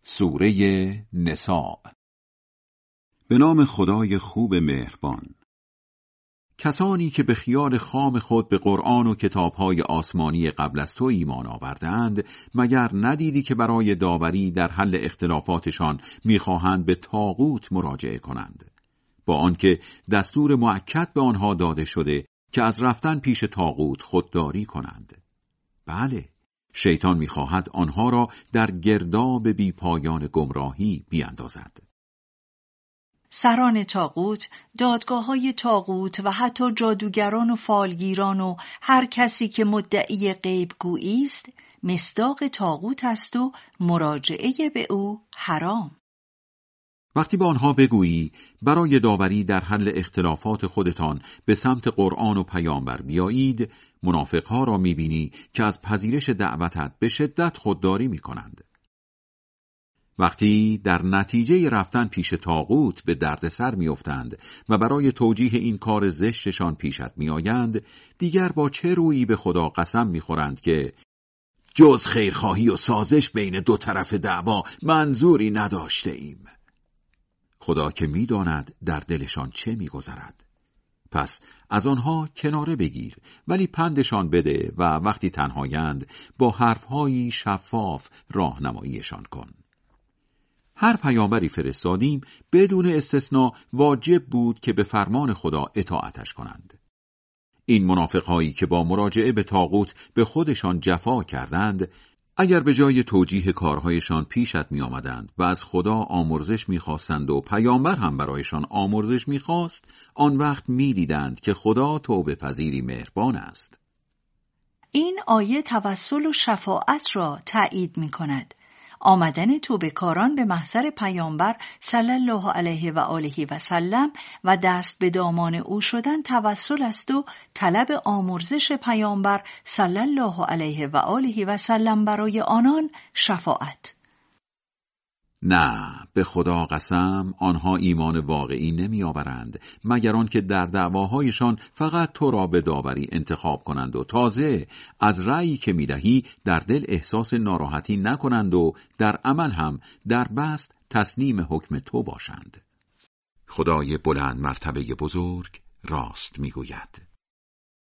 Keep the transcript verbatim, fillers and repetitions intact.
سوره نساء. به نام خدای خوب مهربان. کسانی که به خیال خام خود به قرآن و کتاب‌های آسمانی قبل از تو ایمان آوردند، مگر ندیدی که برای داوری در حل اختلافاتشان می‌خواهند به طاغوت مراجعه کنند، با آنکه دستور مؤکد به آنها داده شده که از رفتن پیش طاغوت خودداری کنند. بله، شیطان می‌خواهد آنها را در گرداب بی پایان گمراهی بیاندازد. سران طاغوت، دادگاه‌های طاغوت و حتی جادوگران و فالگیران و هر کسی که مدعی غیب گویی است، مصداق طاغوت است و مراجعه به او حرام. وقتی با آنها بگویی برای داوری در حل اختلافات خودتان به سمت قرآن و پیامبر بیایید، منافقها را می‌بینی که از پذیرش دعوتت به شدت خودداری می‌کنند. وقتی در نتیجه رفتن پیش طاغوت به دردسر می‌افتند و برای توجیه این کار زشتشان پیشت می‌آیند، دیگر با چه رویی به خدا قسم می‌خورند که جز خیرخواهی و سازش بین دو طرف دعوا منظوری نداشته ایم. خدا که می‌داند در دلشان چه می‌گذرد. پس از آنها کناره بگیر، ولی پندشان بده و وقتی تنهایند با حرفهایی شفاف راهنماییشان کن. هر پیامبری فرستادیم بدون استثناء واجب بود که به فرمان خدا اطاعتش کنند. این منافقهایی که با مراجعه به طاغوت به خودشان جفا کردند، اگر به جای توجیه کارهایشان پیشت می آمدند و از خدا آمرزش می خواستند و پیامبر هم برایشان آمرزش می خواست، آن وقت می دیدند که خدا توبه پذیری مهربان است. این آیه توسل و شفاعت را تأیید می کند. آمدن توبه‌کاران به محضر پیامبر صلی الله علیه و آله و سلم و دست به دامان او شدن توسل است و طلب آمرزش پیامبر صلی الله علیه و آله و سلم برای آنان شفاعت. نه، به خدا قسم آنها ایمان واقعی نمی آورند مگر آنکه در دعواهایشان فقط تو را به داوری انتخاب کنند و تازه از رأیی که می دهی در دل احساس ناراحتی نکنند و در عمل هم در بست تسلیم حکم تو باشند. خدای بلند مرتبه بزرگ راست می گوید.